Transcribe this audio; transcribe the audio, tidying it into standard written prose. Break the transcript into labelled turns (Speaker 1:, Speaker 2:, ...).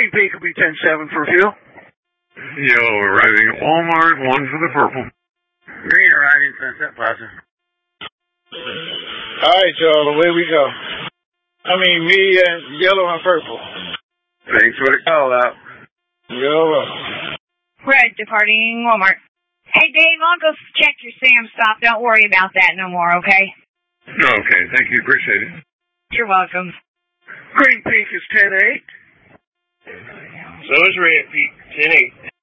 Speaker 1: Green Peak will be 10-7 for fuel.
Speaker 2: Yellow arriving at Walmart, 1 for the purple.
Speaker 1: Green arriving Sunset Plaza.
Speaker 3: All right, y'all, away we go. Me and yellow and purple.
Speaker 2: Thanks for the call out.
Speaker 3: Yellow.
Speaker 4: Red departing Walmart. Hey, Dave, I'll go check your Sam stop. Don't worry about that no more, okay?
Speaker 2: Okay, thank you. Appreciate it.
Speaker 4: You're welcome.
Speaker 1: Green Peak is 10-8.
Speaker 5: So is Red Peak, 10-8.